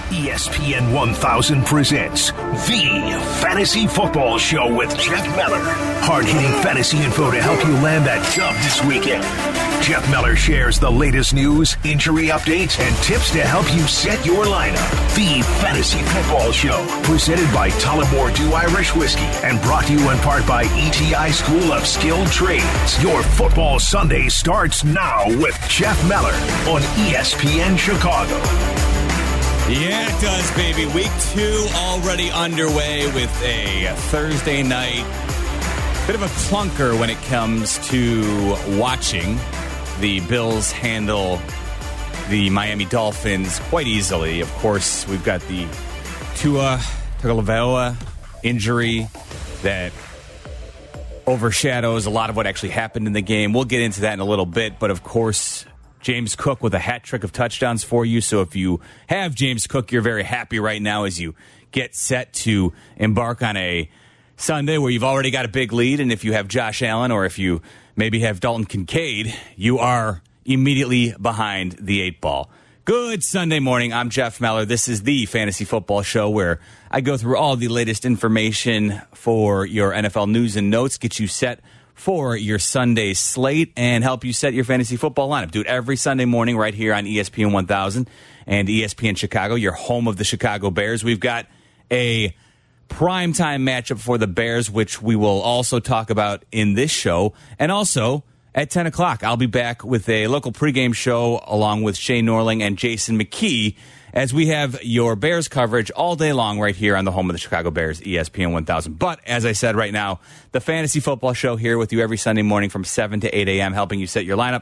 ESPN 1000 presents The Fantasy Football Show with Jeff Meller. Hard-hitting fantasy info to help you land that dub this weekend. Jeff Meller shares the latest news, injury updates, and tips to help you set your lineup. The Fantasy Football Show, presented by Tullamore Dew Irish Whiskey and brought to you in part by ETI School of Skilled Trades. Your football Sunday starts now with Jeff Meller on ESPN Chicago. Yeah, it does, baby. Week 2 already underway with a Thursday night. Bit of a clunker when it comes to watching the Bills handle the Miami Dolphins quite easily. Of course, we've got the Tua Tagovailoa injury that overshadows a lot of what actually happened in the game. We'll get into that in a little bit, but of course, James Cook with a hat trick of touchdowns for you. So if you have James Cook, you're very happy right now as you get set to embark on a Sunday where you've already got a big lead. And if you have Josh Allen or if you maybe have Dalton Kincaid, you are immediately behind the 8 ball. Good Sunday morning. I'm Jeff Meller. This is the Fantasy Football Show where I go through all the latest information for your NFL news and notes, get you set for your Sunday slate, and help you set your fantasy football lineup. Do it every Sunday morning right here on ESPN 1000 and ESPN Chicago, your home of the Chicago Bears. We've got a primetime matchup for the Bears, which we will also talk about in this show. And also, at 10 o'clock, I'll be back with a local pregame show along with Shane Norling and Jason McKee as we have your Bears coverage all day long right here on the home of the Chicago Bears, ESPN 1000. But as I said right now, the Fantasy Football Show here with you every Sunday morning from 7 to 8 a.m., helping you set your lineup,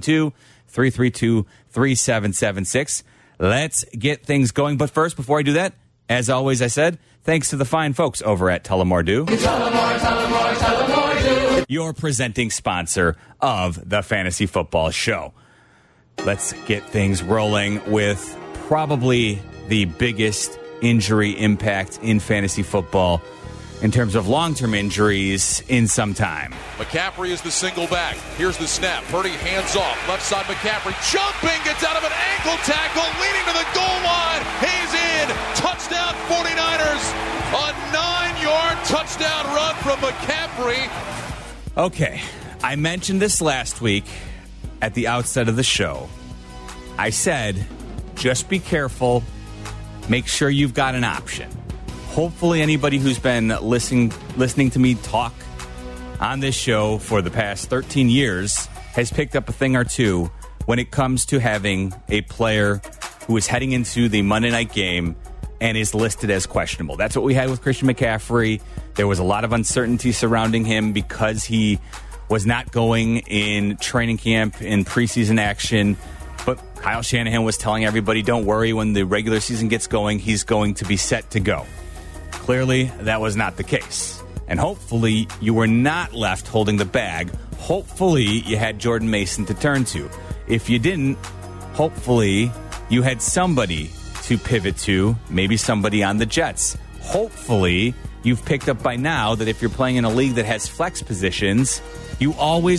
312-332-3776. Let's get things going. But first, before I do that, as always I said, thanks to the fine folks over at Tullamore Dew. Tullamore Dew. Your presenting sponsor of the Fantasy Football Show. Let's get things rolling with probably the biggest injury impact in fantasy football in terms of long-term injuries in some time. McCaffrey is the single back. Here's the snap. Purdy hands off. Left side McCaffrey jumping, gets out of an ankle tackle, leading to the goal line. He's in. Touchdown 49ers. A 9-yard touchdown run from McCaffrey. Okay, I mentioned this last week at the outset of the show. I said, just be careful. Make sure you've got an option. Hopefully anybody who's been listening to me talk on this show for the past 13 years has picked up a thing or two when it comes to having a player who is heading into the Monday night game and is listed as questionable. That's what we had with Christian McCaffrey. There was a lot of uncertainty surrounding him because he was not going in training camp, in preseason action. But Kyle Shanahan was telling everybody, don't worry, when the regular season gets going, he's going to be set to go. Clearly, that was not the case. And hopefully, you were not left holding the bag. Hopefully, you had Jordan Mason to turn to. If you didn't, hopefully, you had somebody to pivot to, maybe somebody on the Jets. Hopefully, you've picked up by now that if you're playing in a league that has flex positions, you always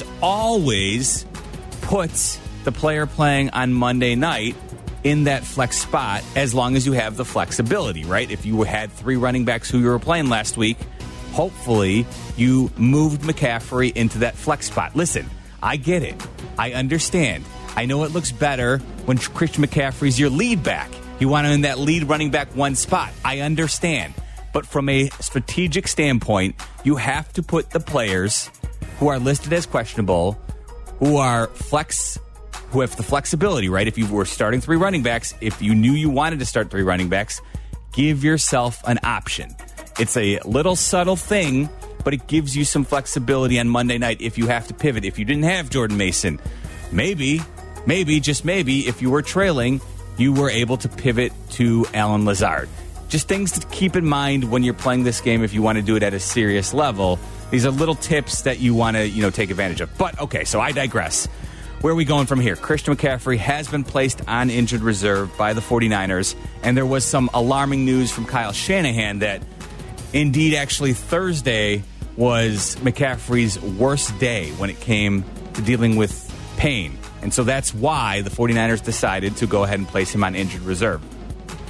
put the player playing on Monday night in that flex spot as long as you have the flexibility, right? If you had 3 running backs who you were playing last week, hopefully you moved McCaffrey into that flex spot. Listen, I get it. I understand. I know it looks better when Christian McCaffrey's your lead back. You want him in that lead running back 1 spot. I understand. But from a strategic standpoint, you have to put the players who are listed as questionable, who have the flexibility, right? If you were starting 3 running backs, if you knew you wanted to start 3 running backs, give yourself an option. It's a little subtle thing, but it gives you some flexibility on Monday night if you have to pivot. If you didn't have Jordan Mason, maybe, just maybe, if you were trailing, you were able to pivot to Allen Lazard. Just things to keep in mind when you're playing this game if you want to do it at a serious level. These are little tips that you want to, take advantage of. But, okay, so I digress. Where are we going from here? Christian McCaffrey has been placed on injured reserve by the 49ers, and there was some alarming news from Kyle Shanahan that indeed actually Thursday was McCaffrey's worst day when it came to dealing with pain. And so that's why the 49ers decided to go ahead and place him on injured reserve.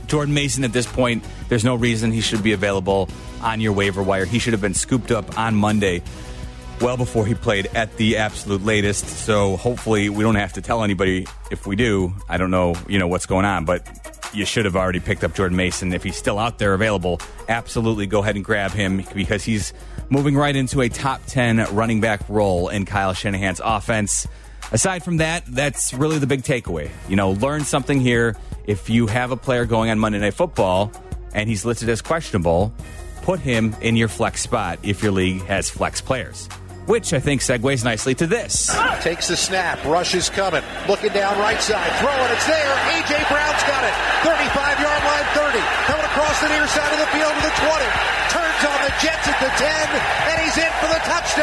Jordan Mason, at this point, there's no reason he should be available on your waiver wire. He should have been scooped up on Monday well before he played at the absolute latest. So hopefully we don't have to tell anybody if we do. I don't know, what's going on, but you should have already picked up Jordan Mason. If he's still out there available, absolutely go ahead and grab him because he's moving right into a top 10 running back role in Kyle Shanahan's offense. Aside from that, that's really the big takeaway. Learn something here. If you have a player going on Monday Night Football and he's listed as questionable, put him in your flex spot if your league has flex players. Which I think segues nicely to this. Takes the snap. Rush is coming. Looking down right side. Throwing. It's there. A.J. Brown's got it. 35-yard line, 30. Coming across the near side of the field to the 20. Turns on the Jets at the 10. And he's in for the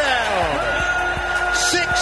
touchdown.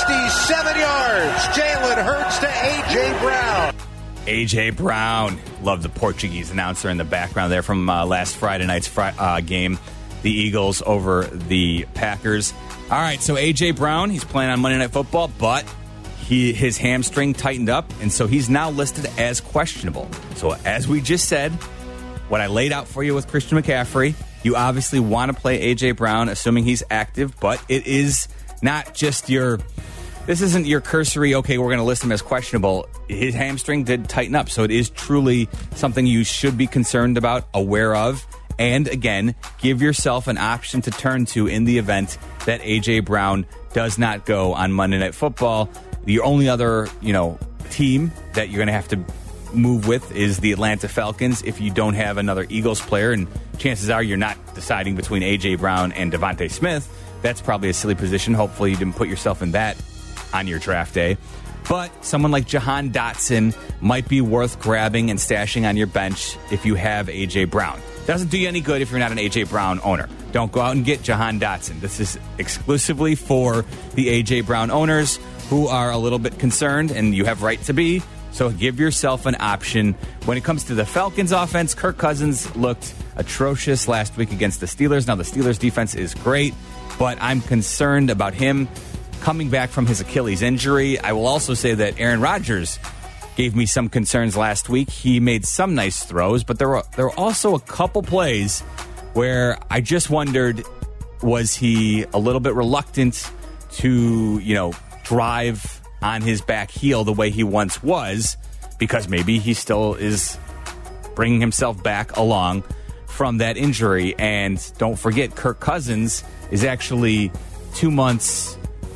67 yards. Jalen Hurts to A.J. Brown. A.J. Brown. Love the Portuguese announcer in the background there from last Friday night's game. The Eagles over the Packers. All right, so A.J. Brown, he's playing on Monday Night Football, but his hamstring tightened up, and so he's now listed as questionable. So as we just said, what I laid out for you with Christian McCaffrey, you obviously want to play A.J. Brown, assuming he's active, but it is not just this isn't your cursory, okay, we're going to list him as questionable. His hamstring did tighten up, so it is truly something you should be concerned about, aware of. And again, give yourself an option to turn to in the event that A.J. Brown does not go on Monday Night Football. The only other, team that you're going to have to move with is the Atlanta Falcons if you don't have another Eagles player. And chances are you're not deciding between A.J. Brown and Devontae Smith. That's probably a silly position. Hopefully you didn't put yourself in that on your draft day. But someone like Jahan Dotson might be worth grabbing and stashing on your bench if you have A.J. Brown. Doesn't do you any good if you're not an A.J. Brown owner. Don't go out and get Jahan Dotson. This is exclusively for the A.J. Brown owners who are a little bit concerned, and you have right to be. So give yourself an option. When it comes to the Falcons offense, Kirk Cousins looked atrocious last week against the Steelers. Now, the Steelers defense is great, but I'm concerned about him coming back from his Achilles injury. I will also say that Aaron Rodgers gave me some concerns last week. He made some nice throws, but there were also a couple plays where I just wondered, was he a little bit reluctant to, drive on his back heel the way he once was, because maybe he still is bringing himself back along from that injury. And don't forget, Kirk Cousins is actually 2 months.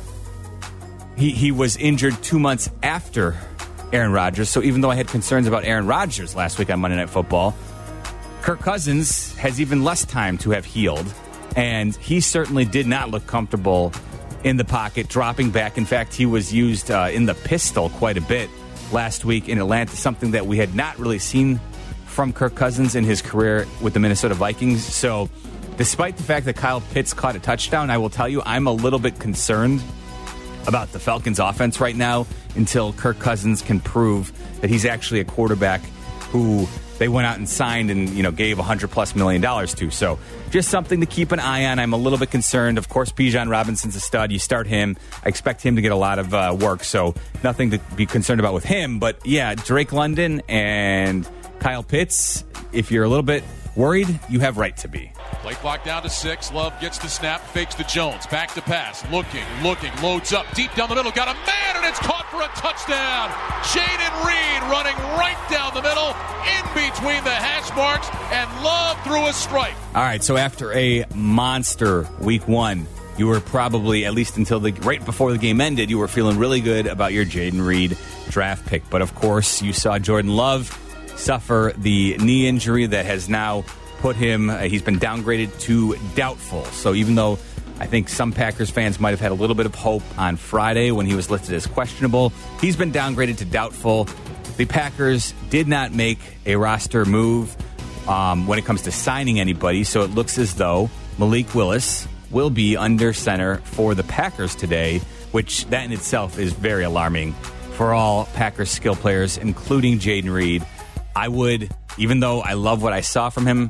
He was injured 2 months after Aaron Rodgers. So even though I had concerns about Aaron Rodgers last week on Monday Night Football, Kirk Cousins has even less time to have healed. And he certainly did not look comfortable in the pocket, dropping back. In fact, he was used in the pistol quite a bit last week in Atlanta, something that we had not really seen from Kirk Cousins in his career with the Minnesota Vikings. So despite the fact that Kyle Pitts caught a touchdown, I will tell you I'm a little bit concerned about the Falcons offense right now until Kirk Cousins can prove that he's actually a quarterback who they went out and signed and, gave $100+ million to. So just something to keep an eye on. I'm a little bit concerned. Of course, Bijan Robinson's a stud. You start him. I expect him to get a lot of work, so nothing to be concerned about with him. But yeah, Drake London and Kyle Pitts, if you're a little bit worried, you have right to be. Play clock down to 6. Love gets the snap, fakes to Jones. Back to pass. Looking, loads up. Deep down the middle. Got a man, and it's caught for a touchdown. Jaden Reed running right down the middle, in between the hash marks, and Love threw a strike. All right, so after a monster week 1, you were probably, at least until right before the game ended, you were feeling really good about your Jaden Reed draft pick. But, of course, you saw Jordan Love suffer the knee injury that has now put him, he's been downgraded to doubtful. So even though I think some Packers fans might have had a little bit of hope on Friday when he was listed as questionable, he's been downgraded to doubtful. The Packers did not make a roster move when it comes to signing anybody, so it looks as though Malik Willis will be under center for the Packers today, which that in itself is very alarming for all Packers skill players, including Jaden Reed. I would, even though I love what I saw from him,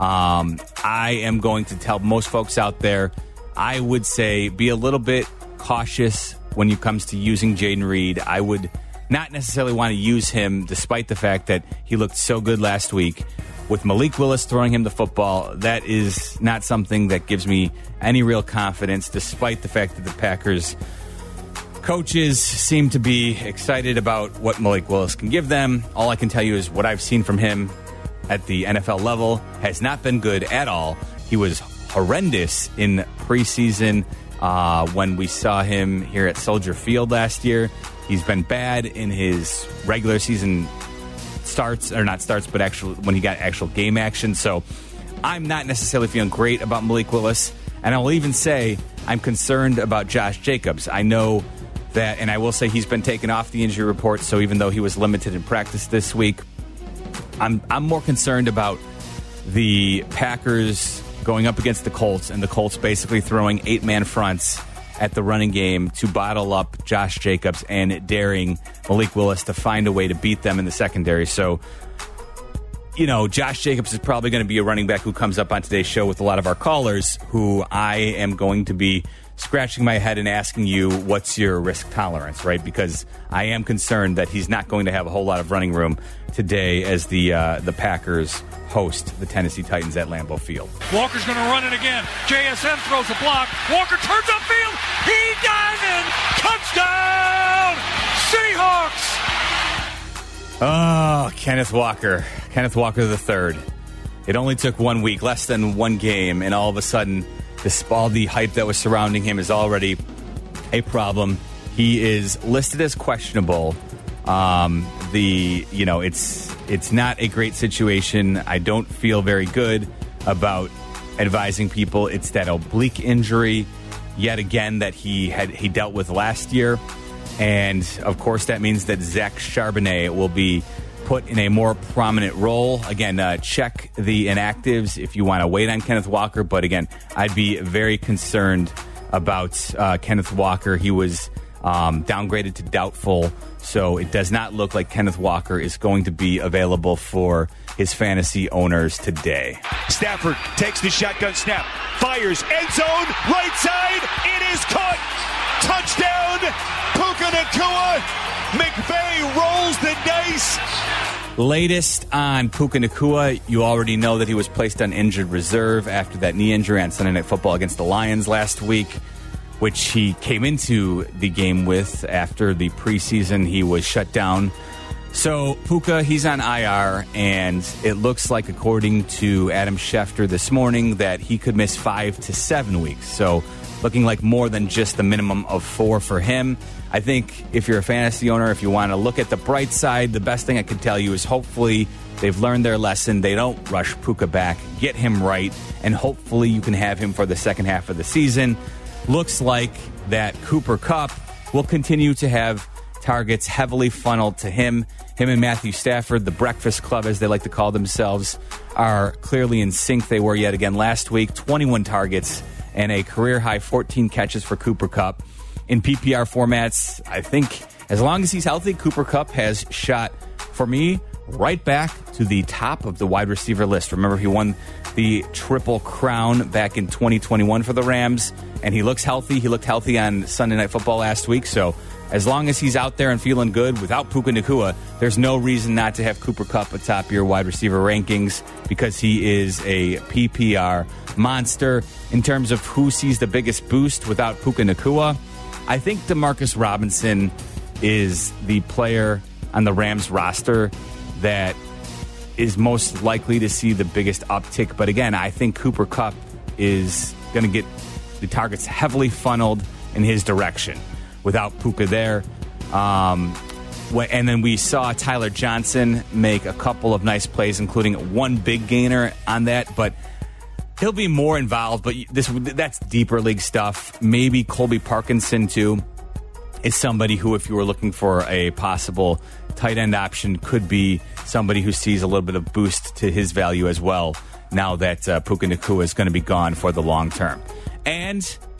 I am going to tell most folks out there, I would say be a little bit cautious when it comes to using Jaden Reed. I would not necessarily want to use him despite the fact that he looked so good last week. with Malik Willis throwing him the football, that is not something that gives me any real confidence, despite the fact that the Packers coaches seem to be excited about what Malik Willis can give them. All I can tell you is what I've seen from him at the NFL level has not been good at all. He was horrendous in preseason when we saw him here at Soldier Field last year. He's been bad in his regular season starts, or not starts, but actual when he got actual game action. So I'm not necessarily feeling great about Malik Willis. And I'll even say I'm concerned about Josh Jacobs. I know that, and I will say he's been taken off the injury report, so even though he was limited in practice this week, I'm more concerned about the Packers going up against the Colts, and the Colts basically throwing 8-man fronts at the running game to bottle up Josh Jacobs and daring Malik Willis to find a way to beat them in the secondary. So, you know, Josh Jacobs is probably going to be a running back who comes up on today's show with a lot of our callers, who I am going to be scratching my head and asking you, what's your risk tolerance, right? Because I am concerned that he's not going to have a whole lot of running room today as the Packers host the Tennessee Titans at Lambeau Field. Walker's going to run it again. JSN throws a block. Walker turns upfield. He dives in. Touchdown! Seahawks! Oh, Kenneth Walker. Kenneth Walker III. It only took 1 week, less than one game, and all of a sudden, all the hype that was surrounding him is already a problem. He is listed as questionable. It's not a great situation. I don't feel very good about advising people. It's that oblique injury, yet again, that he dealt with last year. And, of course, that means that Zach Charbonnet will be put in a more prominent role. Again, check the inactives if you want to wait on Kenneth Walker. But, again, I'd be very concerned about Kenneth Walker. He was downgraded to doubtful, so it does not look like Kenneth Walker is going to be available for his fantasy owners today. Stafford takes the shotgun snap, fires, end zone, right side, it is caught. Touchdown, Puka Nacua. McVay rolls the dice. Latest on Puka Nacua, you already know that he was placed on injured reserve after that knee injury on Sunday Night Football against the Lions last week, which he came into the game with. After the preseason, he was shut down. So Puka, he's on IR, and it looks like, according to Adam Schefter this morning, that he could miss 5 to 7 weeks. So looking like more than just the minimum of 4 for him. I think if you're a fantasy owner, if you want to look at the bright side, the best thing I can tell you is hopefully they've learned their lesson. They don't rush Puka back, get him right, and hopefully you can have him for the second half of the season. Looks like that Cooper Kupp will continue to have targets heavily funneled to him. Him and Matthew Stafford, the Breakfast Club, as they like to call themselves, are clearly in sync. They were yet again last week. 21 targets and a career-high 14 catches for Cooper Kupp. In PPR formats, I think as long as he's healthy, Cooper Kupp has shot, for me, right back to the top of the wide receiver list. Remember, he won the Triple Crown back in 2021 for the Rams, and he looks healthy. He looked healthy on Sunday Night Football last week, so as long as he's out there and feeling good without Puka Nacua, there's no reason not to have Cooper Kupp atop your wide receiver rankings, because he is a PPR monster. In terms of who sees the biggest boost without Puka Nacua, I think Demarcus Robinson is the player on the Rams roster that is most likely to see the biggest uptick. But again, I think Cooper Kupp is going to get the targets heavily funneled in his direction without Puka there. And then we saw Tyler Johnson make a couple of nice plays, including one big gainer on that. But he'll be more involved, but that's deeper league stuff. Maybe Colby Parkinson, too, is somebody who, if you were looking for a possible tight end option, could be somebody who sees a little bit of boost to his value as well, now that Puka Nacua is going to be gone for the long term. And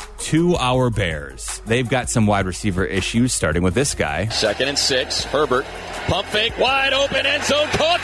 to our Bears, they've got some wide receiver issues, starting with this guy. 2nd and 6, Herbert, pump fake, wide open, end zone, caught,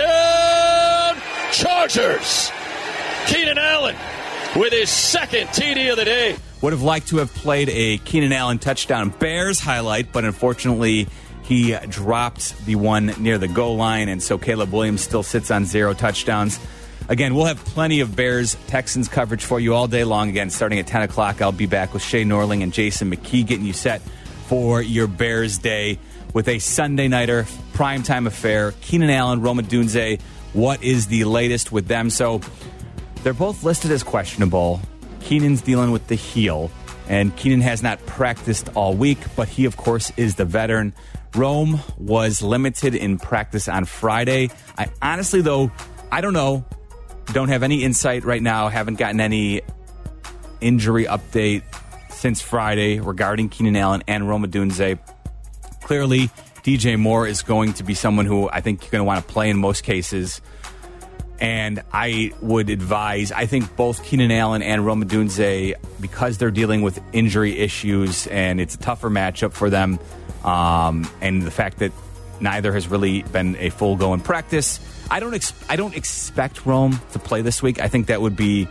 touchdown, Chargers! Keenan Allen with his second TD of the day. Would have liked to have played a Keenan Allen touchdown Bears highlight, but unfortunately He dropped the one near the goal line, and so Caleb Williams still sits on 0 touchdowns. Again, we'll have plenty of Bears-Texans coverage for you all day long. Again, starting at 10 o'clock, I'll be back with Shay Norling and Jason McKee getting you set for your Bears day with a Sunday nighter, primetime affair. Keenan Allen, Rome Odunze, what is the latest with them? So they're both listed as questionable. Keenan's dealing with the heel, and Keenan has not practiced all week, but he, of course, is the veteran. Rome was limited in practice on Friday. I honestly, though, I don't know. Don't have any insight right now. Haven't gotten any injury update since Friday regarding Keenan Allen and Rome Odunze. Clearly, DJ Moore is going to be someone who I think you're going to want to play in most cases. And I would advise, I think both Keenan Allen and Rome Odunze, because they're dealing with injury issues and it's a tougher matchup for them, and the fact that neither has really been a full go in practice, I don't expect Rome to play this week. I think that would be,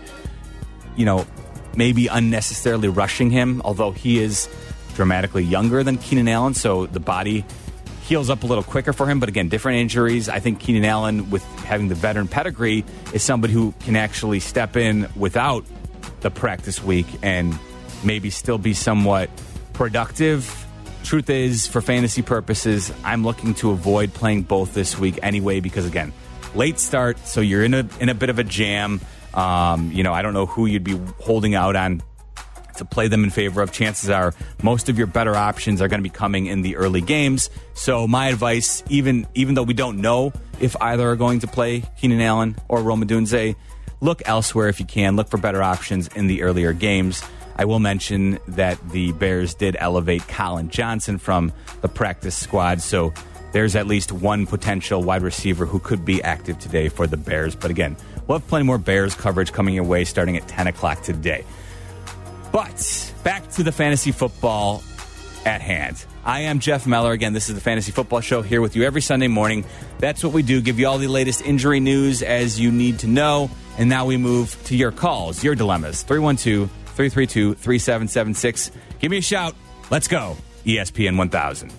maybe unnecessarily rushing him, although he is dramatically younger than Keenan Allen, so the body heals up a little quicker for him. But again, different injuries. I think Keenan Allen, with having the veteran pedigree, is somebody who can actually step in without the practice week and maybe still be somewhat productive. Truth is, for fantasy purposes, I'm looking to avoid playing both this week anyway because, again, late start, so you're in a bit of a jam. I don't know who you'd be holding out on to play them in favor of. Chances are most of your better options are going to be coming in the early games. So my advice, even though we don't know if either are going to play Keenan Allen or Rome Odunze, look elsewhere if you can. Look for better options in the earlier games. I will mention that the Bears did elevate Colin Johnson from the practice squad, so there's at least one potential wide receiver who could be active today for the Bears. But again, we'll have plenty more Bears coverage coming your way starting at 10 o'clock today. But back to the fantasy football at hand. I am Jeff Meller. Again, this is the Fantasy Football Show here with you every Sunday morning. That's what we do, give you all the latest injury news as you need to know. And now we move to your calls, your dilemmas. 312-332-3776. Give me a shout. Let's go. ESPN 1000.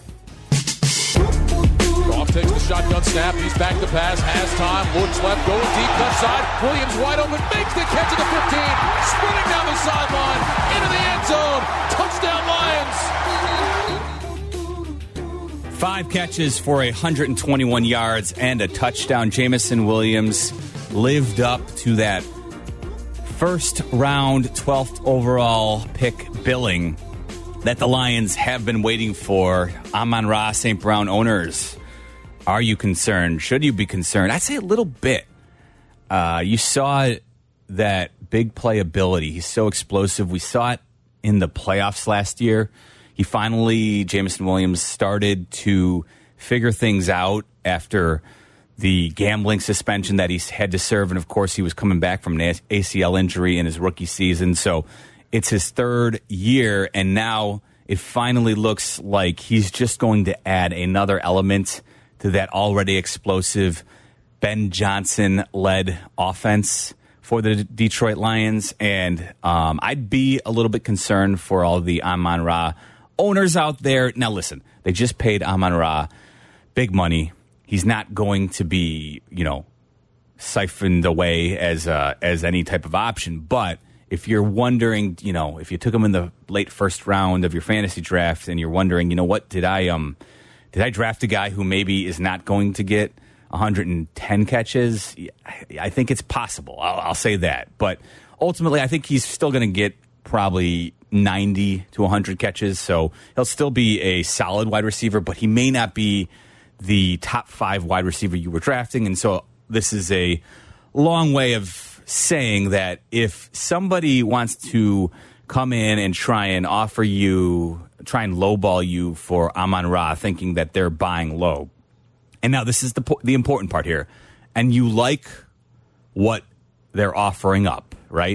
Goff takes the shotgun snap. He's back to pass. Has time. Looks left. Going deep. Left side. Williams wide open. Makes the catch at the 15. Sprinting down the sideline. Into the end zone. Touchdown Lions. 5 catches for 121 yards and a touchdown. Jameson Williams lived up to that first round, 12th overall pick billing that the Lions have been waiting for. Amon-Ra St. Brown owners, are you concerned? Should you be concerned? I'd say a little bit. You saw that big playability. He's so explosive. We saw it in the playoffs last year. Jameson Williams started to figure things out after the gambling suspension that he's had to serve. And, of course, he was coming back from an ACL injury in his rookie season. So it's his third year, and now it finally looks like he's just going to add another element to that already explosive Ben Johnson-led offense for the Detroit Lions. And I'd be a little bit concerned for all the Amon-Ra owners out there. Now, listen, they just paid Amon-Ra big money. He's not going to be, siphoned away as any type of option. But if you're wondering, if you took him in the late first round of your fantasy draft and you're wondering, what, did I draft a guy who maybe is not going to get 110 catches? I think it's possible. I'll say that. But ultimately, I think he's still going to get probably 90 to 100 catches. So he'll still be a solid wide receiver, but he may not be the top 5 wide receiver you were drafting. And so this is a long way of saying that if somebody wants to come in and try and lowball you for Amon-Ra, thinking that they're buying low. And now this is the important part here. And you like what they're offering up, right?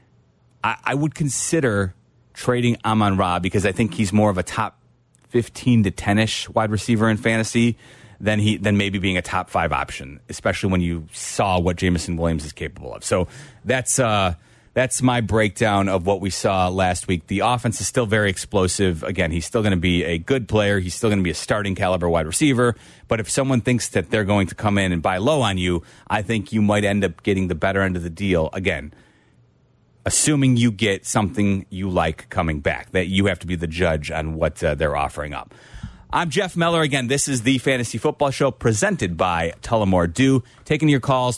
I would consider trading Amon-Ra because I think he's more of a top 15 to 10-ish wide receiver in fantasy than maybe being a top 5 option, especially when you saw what Jameson Williams is capable of. So that's that's my breakdown of what we saw last week. The offense is still very explosive. Again, he's still going to be a good player. He's still going to be a starting caliber wide receiver. But if someone thinks that they're going to come in and buy low on you, I think you might end up getting the better end of the deal. Again, assuming you get something you like coming back, that you have to be the judge on what they're offering up. I'm Jeff Meller. Again, this is the Fantasy Football Show presented by Tullamore Dew. Taking your calls,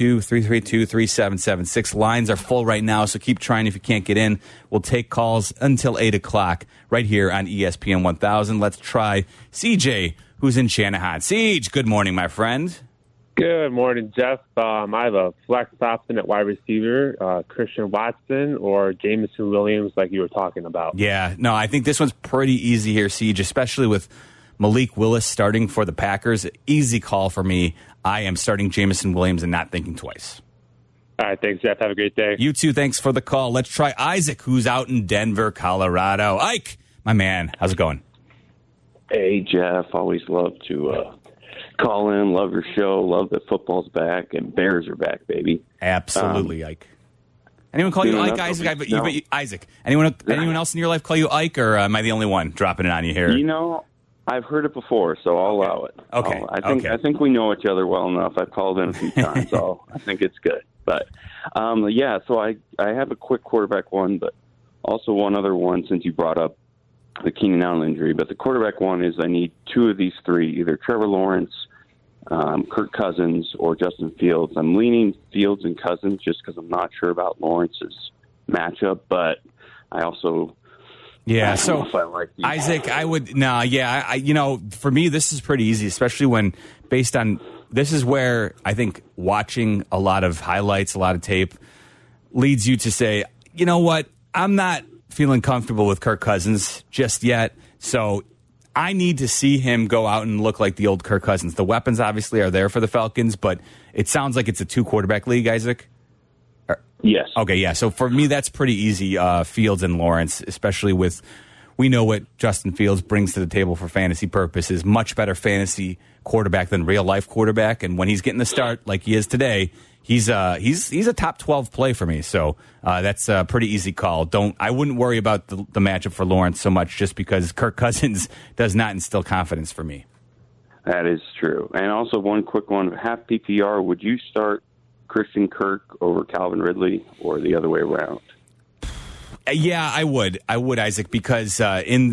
312-332-3776. Lines are full right now, so keep trying if you can't get in. We'll take calls until 8 o'clock right here on ESPN 1000. Let's try CJ, who's in Shanahan. Siege, good morning, my friend. Good morning, Jeff. I have a flex option at wide receiver, Christian Watson or Jameson Williams, like you were talking about. Yeah, no, I think this one's pretty easy here, Siege, especially with Malik Willis starting for the Packers. Easy call for me. I am starting Jameson Williams and not thinking twice. All right, thanks, Jeff. Have a great day. You too. Thanks for the call. Let's try Isaac, who's out in Denver, Colorado. Ike, my man, how's it going? Hey, Jeff. Always love to call in. Love your show. Love that football's back and Bears are back, baby. Absolutely, Ike. Anyone call you Ike, Isaac? No. Isaac. Anyone else in your life call you Ike, or am I the only one dropping it on you here? You know, I've heard it before, so I'll allow it. Okay. I think we know each other well enough. I've called in a few times, so I think it's good. But, yeah, so I have a quick quarterback one, but also one other one since you brought up the Keenan Allen injury. But the quarterback one is I need two of these three, either Trevor Lawrence, Kirk Cousins, or Justin Fields. I'm leaning Fields and Cousins just because I'm not sure about Lawrence's matchup, but I also... Yeah, so Isaac, for me, this is pretty easy, especially when based on this is where I think watching a lot of highlights, a lot of tape leads you to say, you know what, I'm not feeling comfortable with Kirk Cousins just yet. So I need to see him go out and look like the old Kirk Cousins. The weapons obviously are there for the Falcons, but it sounds like it's a 2-quarterback league, Isaac. Yes. Okay, yeah. So for me, that's pretty easy, Fields and Lawrence, especially with we know what Justin Fields brings to the table for fantasy purposes. Much better fantasy quarterback than real-life quarterback. And when he's getting the start like he is today, he's a top 12 play for me. So that's a pretty easy call. I wouldn't worry about the matchup for Lawrence so much just because Kirk Cousins does not instill confidence for me. That is true. And also one quick one, half PPR, would you start Christian Kirk over Calvin Ridley or the other way around? Yeah, I would, Isaac, because in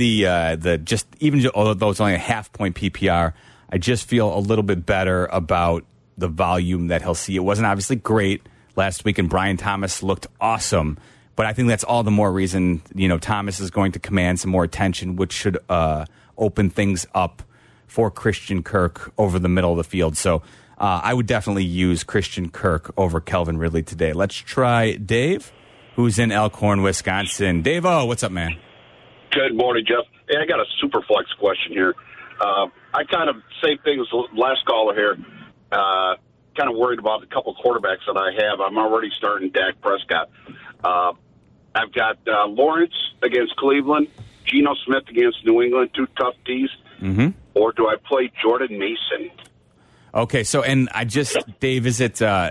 although it's only a half-point PPR, I just feel a little bit better about the volume that he'll see. It wasn't obviously great last week, and Brian Thomas looked awesome, but I think that's all the more reason, Thomas is going to command some more attention, which should open things up for Christian Kirk over the middle of the field. So I would definitely use Christian Kirk over Calvin Ridley today. Let's try Dave, who's in Elkhorn, Wisconsin. Dave-O, what's up, man? Good morning, Jeff. Hey, I got a super flex question here. I kind of, same thing as the last caller here, kind of worried about the couple quarterbacks that I have. I'm already starting Dak Prescott. I've got Lawrence against Cleveland, Geno Smith against New England, 2 tough Ds. Mm-hmm. Or do I play Jordan Mason? Okay, so Dave, is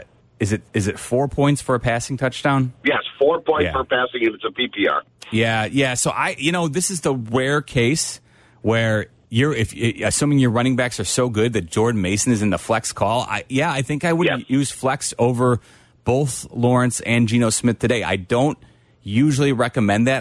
it 4 points for a passing touchdown? Yes, 4 points for passing, and it's a PPR. Yeah. So this is the rare case where assuming your running backs are so good that Jordan Mason is in the flex call. I think I would use flex over both Lawrence and Geno Smith today. I don't usually recommend that.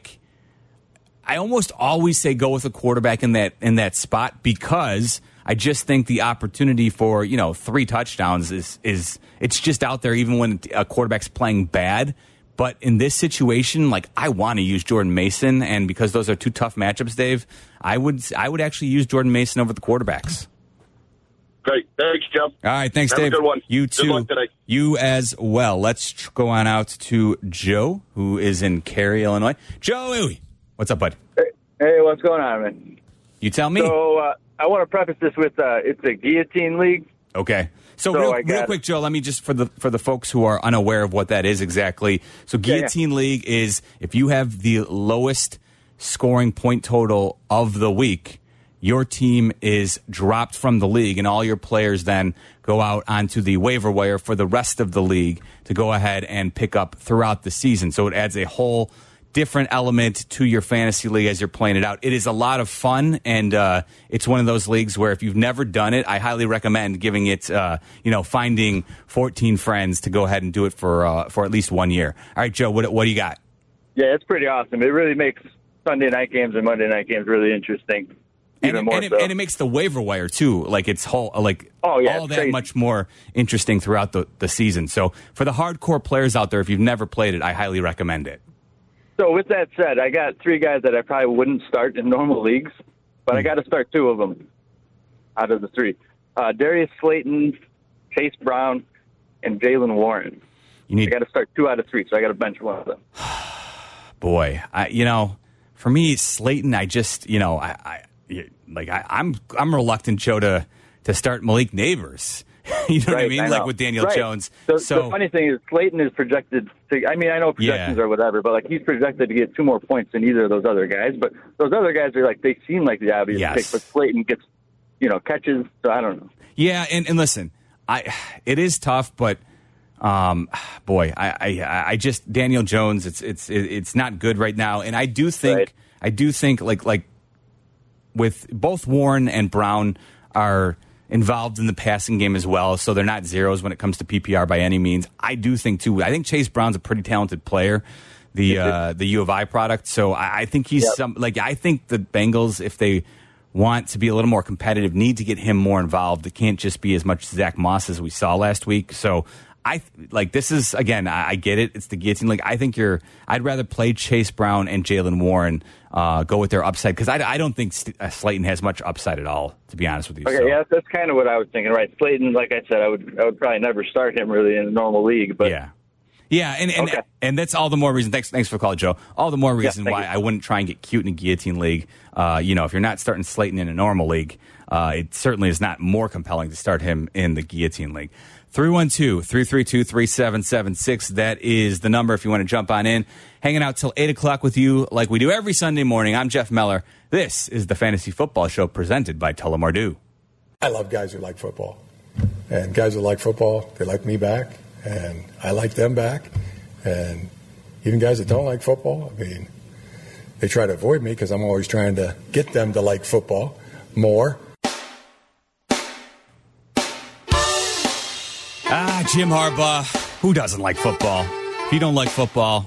I almost always say go with a quarterback in that spot because I just think the opportunity for 3 touchdowns is it's just out there even when a quarterback's playing bad. But in this situation, I want to use Jordan Mason, and because those are 2 tough matchups, Dave, I would actually use Jordan Mason over the quarterbacks. Great, thanks, Jeff. All right, thanks, Have Dave. A good one. You too. Good luck today. You as well. Let's go on out to Joe, who is in Cary, Illinois. Joe, what's up, bud? Hey, what's going on, man? You tell me. So I want to preface this with it's a guillotine league. Okay. So real quick, Joe, let me just for the folks who are unaware of what that is exactly. So guillotine league is if you have the lowest scoring point total of the week, your team is dropped from the league and all your players then go out onto the waiver wire for the rest of the league to go ahead and pick up throughout the season. So it adds a whole different element to your fantasy league as you're playing it out. It is a lot of fun, and it's one of those leagues where if you've never done it, I highly recommend giving it, finding 14 friends to go ahead and do it for at least 1 year. All right, Joe, what do you got? Yeah, it's pretty awesome. It really makes Sunday night games and Monday night games really interesting. And it makes the waiver wire too, like it's all that crazy. much more interesting throughout the season. So for the hardcore players out there, if you've never played it, I highly recommend it. So with that said, I got 3 guys that I probably wouldn't start in normal leagues, but I got to start 2 of them out of the 3. Darius Slayton, Chase Brown, and Jaylen Warren. I got to start 2 out of 3, so I got to bench one of them. Boy, for me, Slayton, I'm reluctant, Joe, to start Malik Neighbors. You know what I mean? Like with Daniel Jones. So the funny thing is, Slayton is projected to. I mean, I know projections are whatever, but he's projected to get 2 more points than either of those other guys. But those other guys are they seem like the obvious pick, but Slayton gets catches. So I don't know. Yeah, and listen, it is tough, but I just Daniel Jones. It's not good right now, and I do think like with both Warren and Brown are involved in the passing game as well, so they're not zeros when it comes to PPR by any means. I do think too. I think Chase Brown's a pretty talented player, the U of I product. So I think he's I think the Bengals, if they want to be a little more competitive, need to get him more involved. It can't just be as much Zach Moss as we saw last week. So this is, again, I get it. It's the guillotine league. I think I'd rather play Chase Brown and Jaylen Warren, go with their upside, because I don't think Slayton has much upside at all, to be honest with you. Okay, yeah, that's kind of what I was thinking, right? Slayton, like I said, I would probably never start him really in a normal league, but and that's all the more reason. Thanks for the call, Joe. All the more reason why I wouldn't try and get cute in a guillotine league. If you're not starting Slayton in a normal league, it certainly is not more compelling to start him in the guillotine league. 312-332-3776. That is the number if you want to jump on in. Hanging out till 8 o'clock with you like we do every Sunday morning. I'm Jeff Meller. This is the Fantasy Football Show presented by Tullamore. I love guys who like football. And guys who like football, they like me back. And I like them back. And even guys that don't like football, they try to avoid me because I'm always trying to get them to like football more. Jim Harbaugh. Who doesn't like football? If you don't like football,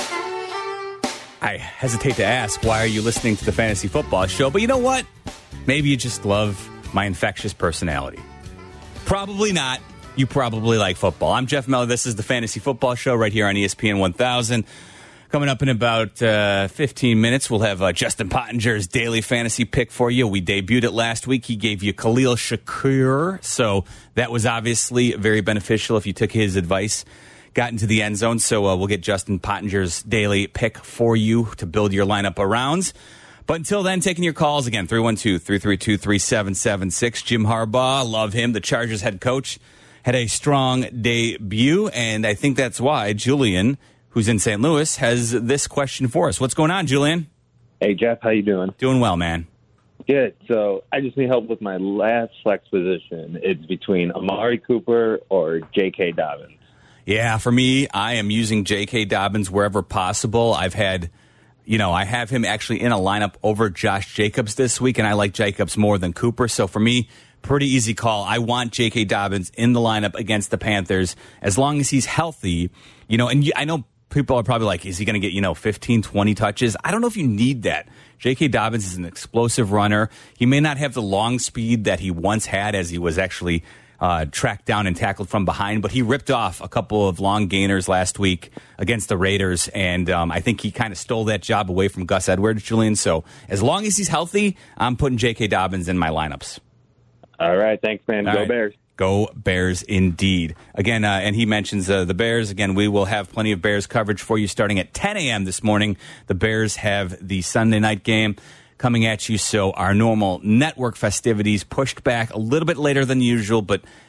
I hesitate to ask, why are you listening to the Fantasy Football Show? But you know what? Maybe you just love my infectious personality. Probably not. You probably like football. I'm Jeff Meller. This is the Fantasy Football Show right here on ESPN 1000. Coming up in about 15 minutes, we'll have Justin Pottinger's daily fantasy pick for you. We debuted it last week. He gave you Khalil Shakir, so that was obviously very beneficial if you took his advice, got into the end zone. So we'll get Justin Pottinger's daily pick for you to build your lineup around. But until then, taking your calls again, 312-332-3776. Jim Harbaugh, love him, the Chargers head coach, had a strong debut, and I think that's why Julian, who's in St. Louis, has this question for us. What's going on, Julian? Hey, Jeff. How you doing? Doing well, man. Good. So I just need help with my last flex position. It's between Amari Cooper or J.K. Dobbins. Yeah, for me, I am using J.K. Dobbins wherever possible. I have him actually in a lineup over Josh Jacobs this week, and I like Jacobs more than Cooper. So for me, pretty easy call. I want J.K. Dobbins in the lineup against the Panthers as long as he's healthy. And I know people are probably like, is he going to get, 15, 20 touches? I don't know if you need that. J.K. Dobbins is an explosive runner. He may not have the long speed that he once had as he was actually tracked down and tackled from behind, but he ripped off a couple of long gainers last week against the Raiders, and I think he kind of stole that job away from Gus Edwards, Julian. So as long as he's healthy, I'm putting J.K. Dobbins in my lineups. All right. Thanks, man. Go Bears. Go Bears indeed. Again, and he mentions the Bears. Again, we will have plenty of Bears coverage for you starting at 10 a.m. this morning. The Bears have the Sunday night game coming at you, so our normal network festivities pushed back a little bit later than usual, but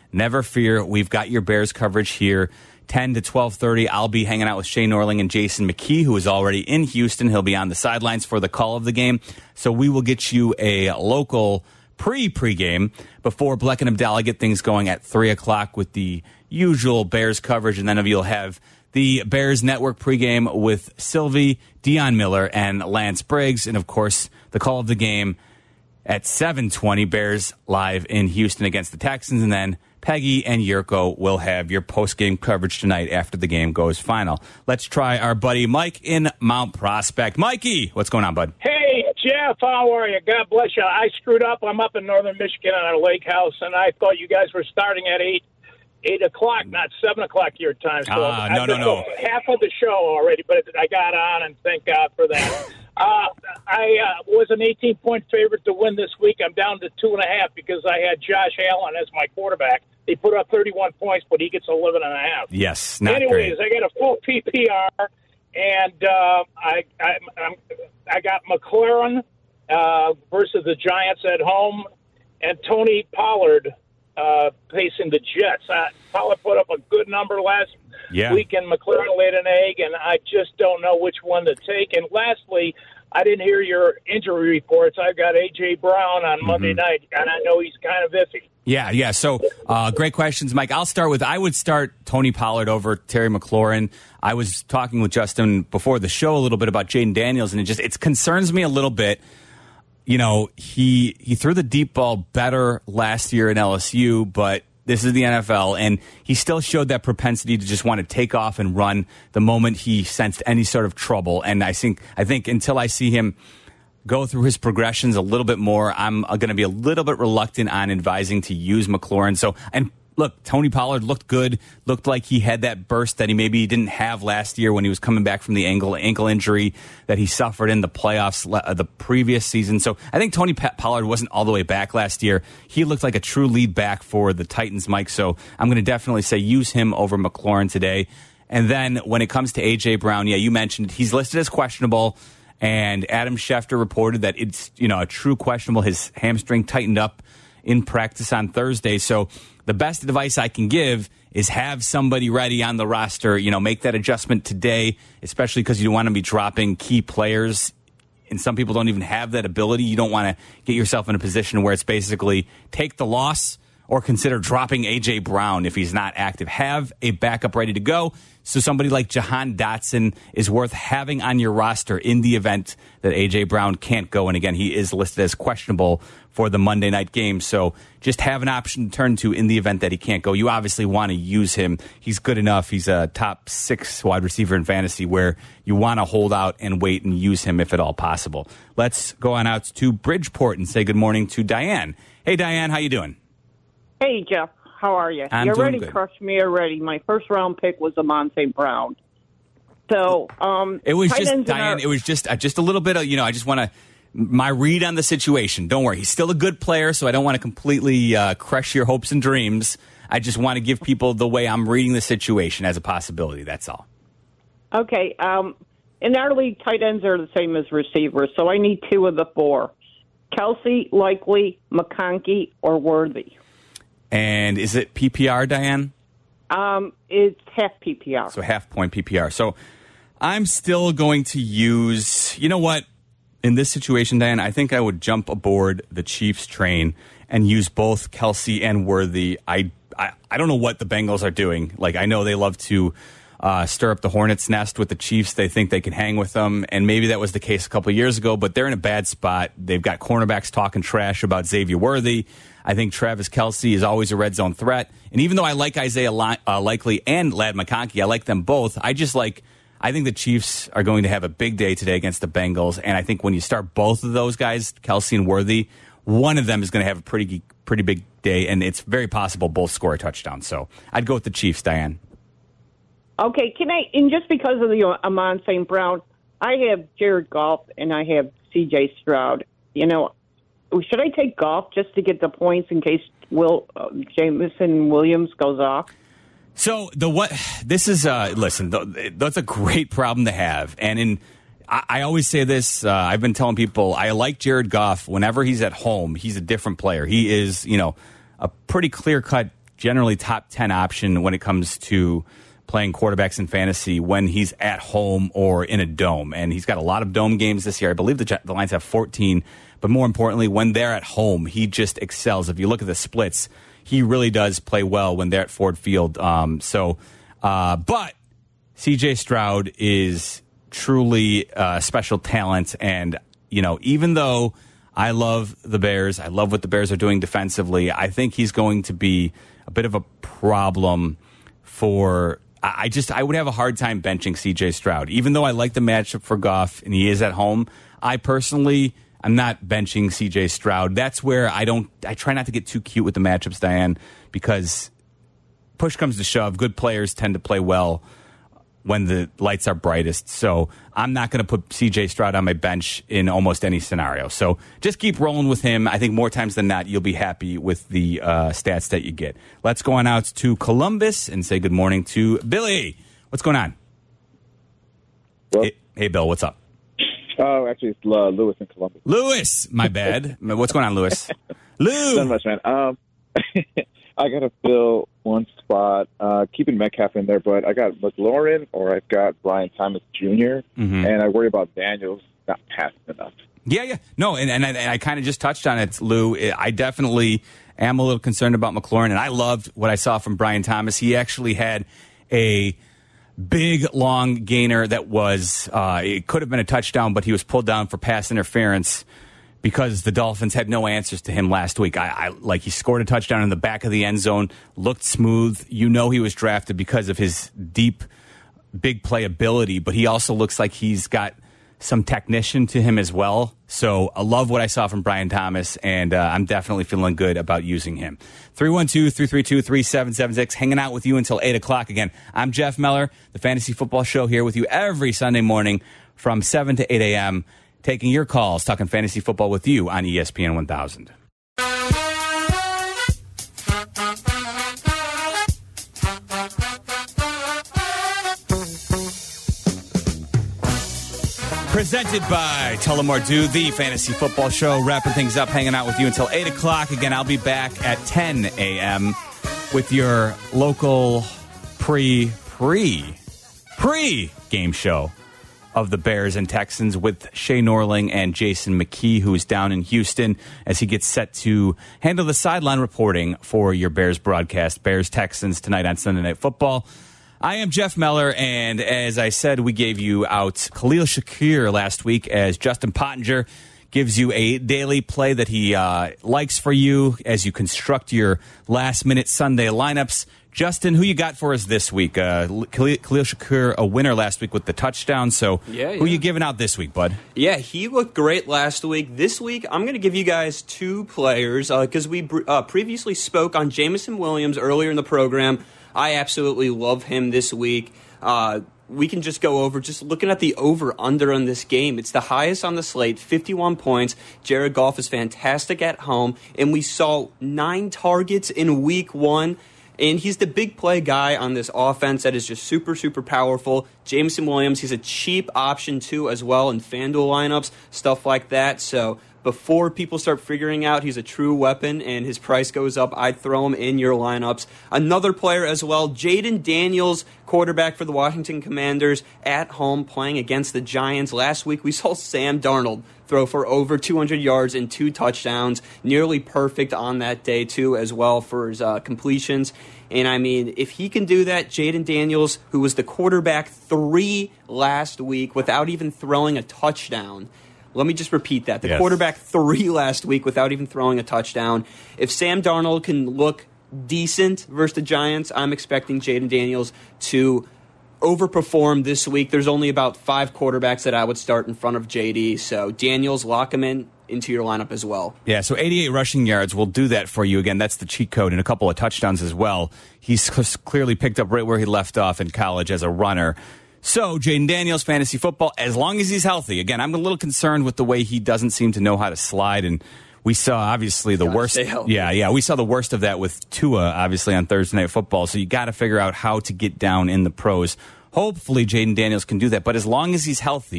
never fear. We've got your Bears coverage here. 10 to 12:30, I'll be hanging out with Shane Norling and Jason McKee, who is already in Houston. He'll be on the sidelines for the call of the game. So we will get you a local pregame before Bleck and Abdallah get things going at 3 o'clock with the usual Bears coverage. And then you'll have the Bears Network pregame with Sylvie, Dion Miller, and Lance Briggs. And, of course, the call of the game at 7:20, Bears live in Houston against the Texans. And then Peggy and Yurko will have your post-game coverage tonight after the game goes final. Let's try our buddy Mike in Mount Prospect. Mikey, what's going on, bud? Hey, Jeff, how are you? God bless you. I screwed up. I'm up in northern Michigan at a lake house, and I thought you guys were starting at 8 o'clock, not 7 o'clock your time. So no. Half of the show already, but I got on, and thank God for that. I was an 18-point favorite to win this week. I'm down to 2.5 because I had Josh Allen as my quarterback. He put up 31 points, but he gets 11.5. Yes, not Anyways, great. I got a full PPR, and I got McLaurin versus the Giants at home, and Tony Pollard facing the Jets. Pollard put up a good number last week, and McLaurin laid an egg, and I just don't know which one to take. And lastly, I didn't hear your injury reports. I got A.J. Brown on Monday night, and I know he's kind of iffy. Yeah. So great questions, Mike. I would start Tony Pollard over Terry McLaurin. I was talking with Justin before the show a little bit about Jaden Daniels, and it concerns me a little bit. You know, he threw the deep ball better last year in LSU, but this is the NFL, and he still showed that propensity to just want to take off and run the moment he sensed any sort of trouble. And I think until I see him go through his progressions a little bit more, I'm going to be a little bit reluctant on advising to use McLaurin. So, and look, Tony Pollard looked good, looked like he had that burst that he maybe didn't have last year when he was coming back from the ankle injury that he suffered in the playoffs the previous season. So I think Tony Pollard wasn't all the way back last year. He looked like a true lead back for the Titans, Mike. So I'm going to definitely say use him over McLaurin today. And then when it comes to A.J. Brown, you mentioned he's listed as questionable. And Adam Schefter reported that it's, a true questionable. His hamstring tightened up in practice on Thursday. So the best advice I can give is have somebody ready on the roster, make that adjustment today, especially because you don't want to be dropping key players. And some people don't even have that ability. You don't want to get yourself in a position where it's basically take the loss or consider dropping A.J. Brown if he's not active. Have a backup ready to go. So somebody like Jahan Dotson is worth having on your roster in the event that A.J. Brown can't go. And again, he is listed as questionable for the Monday night game. So just have an option to turn to in the event that he can't go. You obviously want to use him. He's good enough. He's a top 6 wide receiver in fantasy where you want to hold out and wait and use him if at all possible. Let's go on out to Bridgeport and say good morning to Diane. Hey, Diane, how you doing? Hey, Jeff. How are you? I'm you doing already good. crushed me already. My first round pick was Amon St. Brown. So, it was tight just, ends in Diane, it was just a little bit of, I just want to, my read on the situation. Don't worry. He's still a good player, so I don't want to completely crush your hopes and dreams. I just want to give people the way I'm reading the situation as a possibility. That's all. Okay. In our league, tight ends are the same as receivers, so I need 2 of the 4. Kelsey, Likely, McConkey, or Worthy. And is it PPR, Diane? It's half PPR. So half-point PPR. So I'm still going to use, you know what? In this situation, Diane, I think I would jump aboard the Chiefs train and use both Kelsey and Worthy. I don't know what the Bengals are doing. Like, I know they love to stir up the hornet's nest with the Chiefs. They think they can hang with them, and maybe that was the case a couple of years ago, but they're in a bad spot. They've got cornerbacks talking trash about Xavier Worthy. I think Travis Kelce is always a red zone threat. And even though I like Isaiah Likely and Ladd McConkey, I like them both. I think the Chiefs are going to have a big day today against the Bengals. And I think when you start both of those guys, Kelce and Worthy, one of them is going to have a pretty big day. And it's very possible both score a touchdown. So I'd go with the Chiefs, Diane. Okay, and just because of the Amon St. Brown, I have Jared Goff and I have C.J. Stroud. Should I take Goff just to get the points in case Jameson Williams goes off? So this is that's a great problem to have. And I always say this. I've been telling people I like Jared Goff. Whenever he's at home, he's a different player. He is, a pretty clear-cut generally top 10 option when it comes to playing quarterbacks in fantasy when he's at home or in a dome. And he's got a lot of dome games this year. I believe the Lions have 14. But more importantly, when they're at home, he just excels. If you look at the splits, he really does play well when they're at Ford Field. But C.J. Stroud is truly a special talent. And, even though I love the Bears, I love what the Bears are doing defensively, I think he's going to be a bit of a problem for... I would have a hard time benching C.J. Stroud. Even though I like the matchup for Goff and he is at home, I'm not benching C.J. Stroud. That's where I try not to get too cute with the matchups, Diane, because push comes to shove. Good players tend to play well when the lights are brightest. So I'm not going to put C.J. Stroud on my bench in almost any scenario. So just keep rolling with him. I think more times than not, you'll be happy with the stats that you get. Let's go on out to Columbus and say good morning to Billy. What's going on? Hey, Bill, what's up? Oh, actually, it's Lewis in Columbus. Lewis, my bad. What's going on, Lewis? Lou. Not much, man. I got to fill one spot, keeping Metcalf in there, but I got McLaurin or I've got Brian Thomas Jr., and I worry about Daniels not passing enough. Yeah. No, and I kind of just touched on it, Lou. I definitely am a little concerned about McLaurin, and I loved what I saw from Brian Thomas. He actually had a big, long gainer that was, it could have been a touchdown, but he was pulled down for pass interference because the Dolphins had no answers to him last week. He scored a touchdown in the back of the end zone, looked smooth. He was drafted because of his deep, big play ability, but he also looks like he's got some technician to him as well. So I love what I saw from Brian Thomas, and I'm definitely feeling good about using him. 312-332-3776, hanging out with you until 8 o'clock. Again, I'm Jeff Meller, the Fantasy Football Show, here with you every Sunday morning from 7 to 8 a.m., taking your calls, talking fantasy football with you on ESPN 1000. Presented by Tullamore Dew, the Fantasy Football Show, wrapping things up, hanging out with you until 8 o'clock. Again, I'll be back at 10 a.m. with your local pre-game show of the Bears and Texans with Shay Norling and Jason McKee, who is down in Houston as he gets set to handle the sideline reporting for your Bears broadcast, Bears-Texans tonight on Sunday Night Football. I am Jeff Meller, and as I said, we gave you out Khalil Shakir last week as Justin Pottinger gives you a daily play that he likes for you as you construct your last-minute Sunday lineups. Justin, who you got for us this week? Khalil Shakir, a winner last week with the touchdown. So who you giving out this week, bud? Yeah, he looked great last week. This week, I'm going to give you guys two players because we previously spoke on Jameson Williams earlier in the program. I absolutely love him this week. We can just go over, just looking at the over-under on this game. It's the highest on the slate, 51 points. Jared Goff is fantastic at home, and we saw 9 targets in week 1. And he's the big play guy on this offense that is just super, super powerful. Jameson Williams, he's a cheap option too as well in FanDuel lineups, stuff like that. So before people start figuring out he's a true weapon and his price goes up, I'd throw him in your lineups. Another player as well, Jaden Daniels, quarterback for the Washington Commanders, at home playing against the Giants. Last week we saw Sam Darnold throw for over 200 yards and 2 touchdowns, nearly perfect on that day too as well for his completions. And I mean, if he can do that, Jaden Daniels, who was the quarterback 3 last week without even throwing a touchdown. Let me just repeat that. The quarterback 3 last week without even throwing a touchdown. If Sam Darnold can look decent versus the Giants, I'm expecting Jaden Daniels to overperform this week. There's only about 5 quarterbacks that I would start in front of JD. So Daniels, lock him into your lineup as well. Yeah, so 88 rushing yards will do that for you. Again, that's the cheat code, and a couple of touchdowns as well. He's clearly picked up right where he left off in college as a runner. So, Jaden Daniels, fantasy football, as long as he's healthy. Again, I'm a little concerned with the way he doesn't seem to know how to slide, and we saw, obviously, the worst. Yeah, we saw the worst of that with Tua, obviously, on Thursday Night Football, so you got to figure out how to get down in the pros. Hopefully, Jaden Daniels can do that, but as long as he's healthy,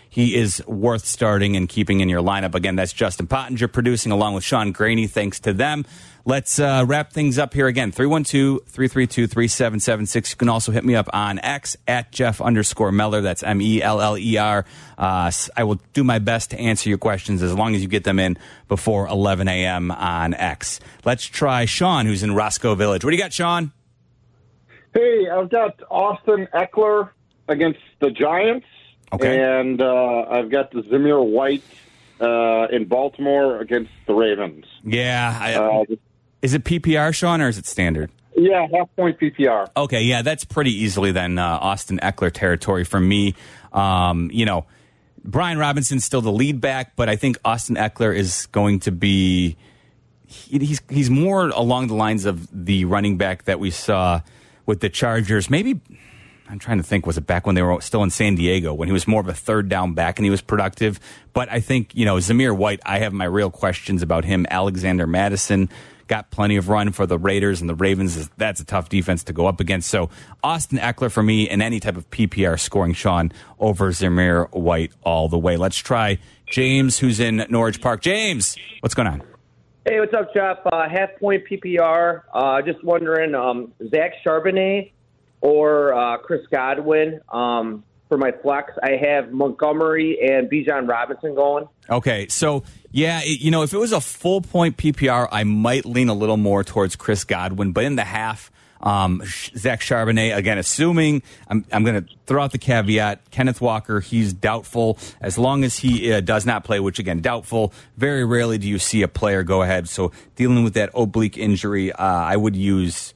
he is worth starting and keeping in your lineup. Again, that's Justin Pottinger producing along with Sean Graney. Thanks to them. Let's wrap things up here again. 312-332-3776. You can also hit me up on X at Jeff_Meller. That's MELLER. I will do my best to answer your questions as long as you get them in before 11 a.m. on X. Let's try Sean, who's in Roscoe Village. What do you got, Sean? Hey, I've got Austin Eckler against the Giants. Okay. And I've got the Zamir White in Baltimore against the Ravens. Yeah. Is it PPR, Sean, or is it standard? Yeah, half-point PPR. Okay, yeah, that's pretty easily then Austin Eckler territory for me. Brian Robinson's still the lead back, but I think Austin Eckler is going to be he's more along the lines of the running back that we saw with the Chargers. Maybe, I'm trying to think, was it back when they were still in San Diego, when he was more of a third down back and he was productive? But I think, Zamir White, I have my real questions about him. Alexander Madison got plenty of run for the Raiders, and the Ravens, that's a tough defense to go up against. So Austin Eckler for me in any type of PPR scoring, Sean, over Zamir White all the way. Let's try James, who's in Norwich Park. James, what's going on? Hey, what's up, Jeff? Half-point PPR. Just wondering, Zach Charbonnet or Chris Godwin. For my flex, I have Montgomery and Bijan Robinson going. Okay, so, yeah, if it was a full-point PPR, I might lean a little more towards Chris Godwin. But in the half, Zach Charbonnet, again, assuming, I'm going to throw out the caveat, Kenneth Walker, he's doubtful. As long as he does not play, which, again, doubtful, very rarely do you see a player go ahead. So dealing with that oblique injury, I would use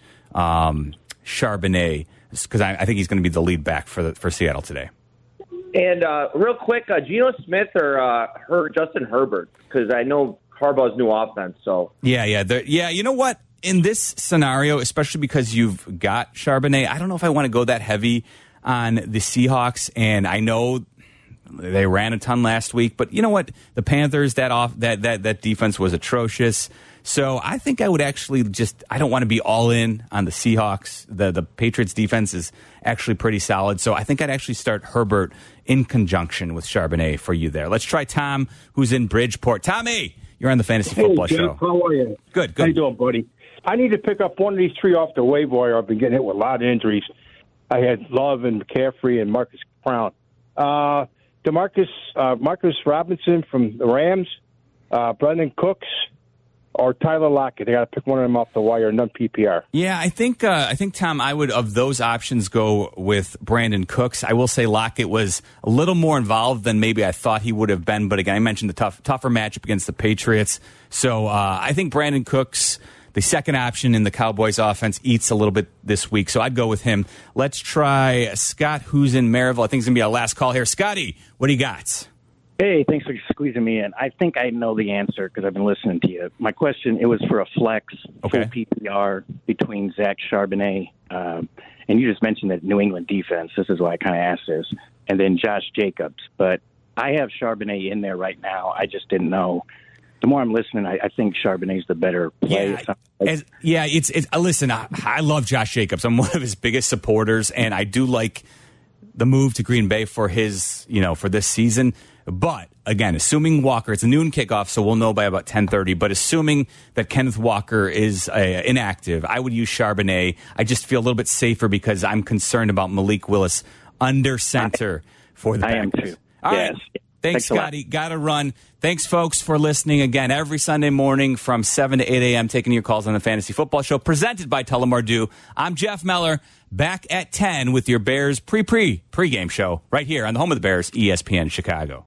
Charbonnet, because I think he's going to be the lead back for Seattle today. And real quick, Geno Smith or Justin Herbert, because I know Harbaugh's new offense. So yeah. You know what? In this scenario, especially because you've got Charbonnet, I don't know if I want to go that heavy on the Seahawks. And I know they ran a ton last week, but you know what? The Panthers, that defense was atrocious. So I think I would actually I don't want to be all in on the Seahawks. The Patriots defense is actually pretty solid. So I think I'd actually start Herbert in conjunction with Charbonnet for you there. Let's try Tom, who's in Bridgeport. Tommy, you're on the Fantasy Football Jeff, Show. How are you? Good. How you doing, buddy? I need to pick up one of these three off the waiver wire. I've been getting hit with a lot of injuries. I had Love and McCaffrey and Marcus Brown. Marcus Robinson from the Rams, Brandon Cooks, or Tyler Lockett. They got to pick one of them off the wire, none PPR. Yeah, I think Tom, I would, of those options, go with Brandon Cooks. I will say Lockett was a little more involved than maybe I thought he would have been. But again, I mentioned the tougher matchup against the Patriots. So I think Brandon Cooks, the second option in the Cowboys offense, eats a little bit this week. So I'd go with him. Let's try Scott, who's in Maryville. I think it's going to be our last call here. Scotty, what do you got? Hey, thanks for squeezing me in. I think I know the answer because I've been listening to you. My question, it was for a flex, full PPR between Zach Charbonnet, and you just mentioned that New England defense. This is why I kind of asked this. And then Josh Jacobs. But I have Charbonnet in there right now. I just didn't know. The more I'm listening, I think Charbonnet's the better play. Listen, I love Josh Jacobs. I'm one of his biggest supporters, and I do like the move to Green Bay for his, for this season. But again, assuming Walker, it's a noon kickoff, so we'll know by about 10:30. But assuming that Kenneth Walker is inactive, I would use Charbonnet. I just feel a little bit safer because I'm concerned about Malik Willis under center for the Packers. I am too. All right. Thanks, Scotty. Got to run. Thanks, folks, for listening again every Sunday morning from 7 to 8 a.m., taking your calls on the Fantasy Football Show, presented by Telemardu. I'm Jeff Meller, back at 10 with your Bears pregame show right here on the home of the Bears, ESPN Chicago.